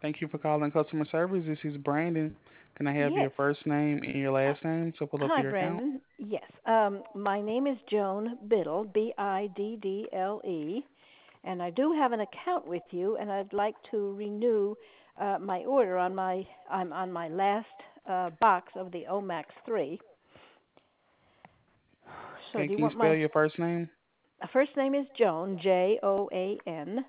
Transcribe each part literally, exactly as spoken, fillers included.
Thank you for calling customer service. This is Brandon. Can I have your Yes. first name and your Uh, last name to pull up Hi, your account? Brandon. Yes. Um, my name is Joan Biddle, B I D D L E, and I do have an account with you, and I'd like to renew uh, my order on my I'm on my last uh, box of the Omax three. So, Okay, do you can you want spell my your first name? uh, first name is Joan, J O A N,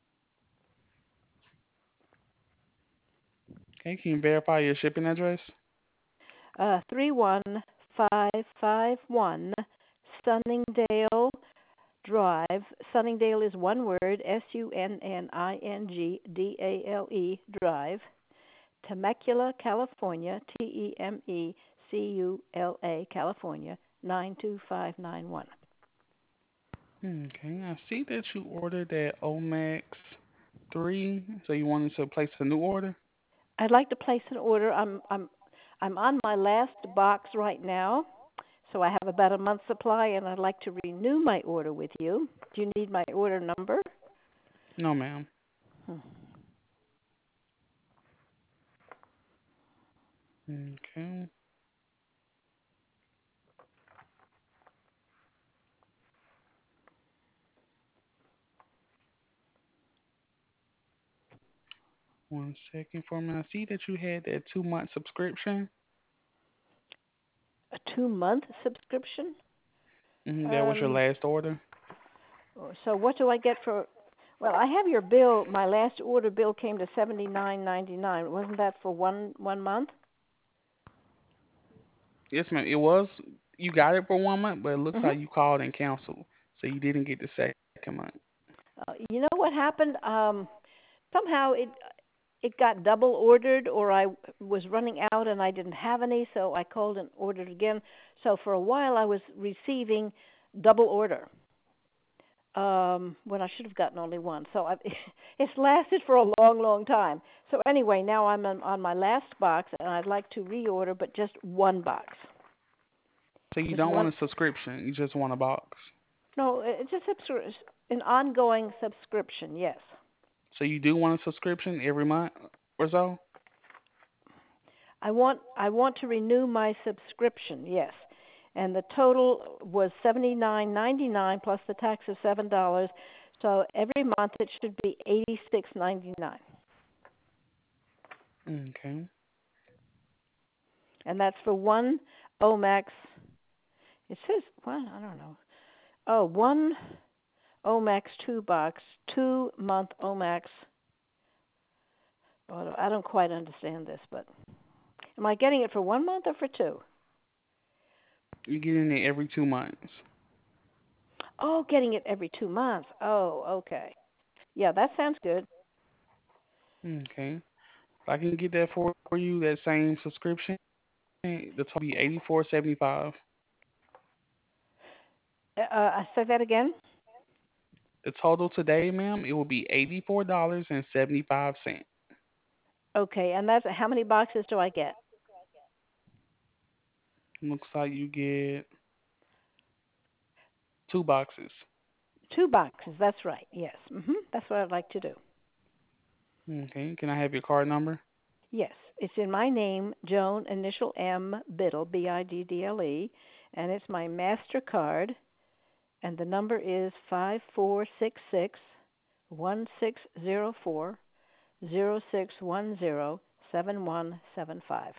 Okay, can you verify your shipping address? uh, three one five five one Sunningdale Drive. Sunningdale is one word, S U N N I N G D A L E Drive, Temecula, California, T E M E C U L A, California, nine two five nine one. Okay, I see that you ordered that Omax three, so you wanted to place a new order? I'd like to place an order. I'm I'm I'm on my last box right now, so I have about a month's supply, and I'd like to renew my order with you. Do you need my order number? No, ma'am. Hmm. Okay, one second for me. I see that you had that two month subscription. A two-month subscription? Hmm, that was your Um, last order. so what do I get for? Well, I have your bill. My last order bill came to seventy nine ninety nine. Wasn't that for one one month? Yes, ma'am. It was. You got it for one month, but it looks Mhm. like you called and canceled, so you didn't get the second month. Uh, you know what happened? Um, somehow it it got double ordered, or I was running out and I didn't have any, so I called and ordered again. So for a while I was receiving double order. Um, when I should have gotten only one. So I've, it's lasted for a long, long time. So anyway, now I'm on, on my last box, and I'd like to reorder, but just one box. So you Just don't want one. a subscription. You just want a box. No, it's a subscri- an ongoing subscription. Yes, So you do want a subscription every month or so? I want I want to renew my subscription. Yes, and the total was seventy nine ninety nine plus the tax of seven dollars. So every month it should be eighty six ninety nine, Okay. and that's for one Omax. It says what? I don't know. Oh, one Omax two box, two month Omax. Oh, I don't quite understand this, but am I getting it for one month or for two? You get in it every two months. Oh, getting it every two months. Oh, okay. Yeah, that sounds good. Okay. If I can get that for you, that same subscription, the total be eighty four seventy five. Uh, uh, say that again. The total today, ma'am, it will be eighty four dollars and seventy five cents. Okay, and that's how many boxes do I get? Looks like you get two boxes. Two boxes. That's right. Yes. Mhm. That's what I'd like to do. Okay. Can I have your card number? Yes, it's in my name, Joan, initial M Biddle, B I D D L E, and it's my Mastercard, and the number is five four six six one six zero four zero six one zero seven one seven five.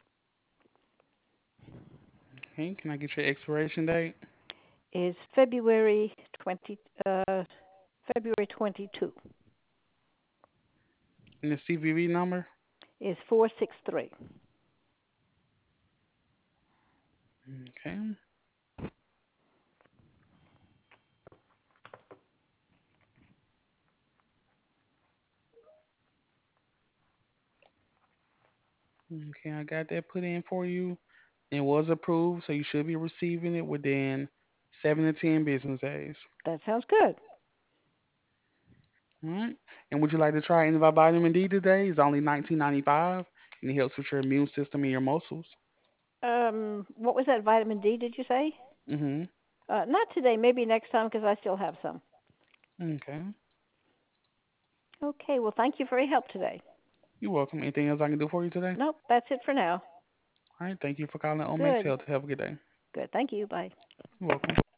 Okay. Can I get your expiration date Is February twenty uh February twenty two. and the C V V number? Is four six three. Okay. Okay, I got that put in for you. It was approved, so you should be receiving it within seven to ten business days. That sounds good. All right. And would you like to try any of our vitamin D today? It's only nineteen ninety five, and it helps with your immune system and your muscles. Um, what was that vitamin D? Did you say? Mhm. Uh, not today. Maybe next time because I still have some. Okay. Okay. Well, thank you for your help today. You're welcome. Anything else I can do for you today? Nope, that's it for now. All right. Thank you for calling Omax Good. Health. Have a good day. Good. Thank you. Bye. You're welcome.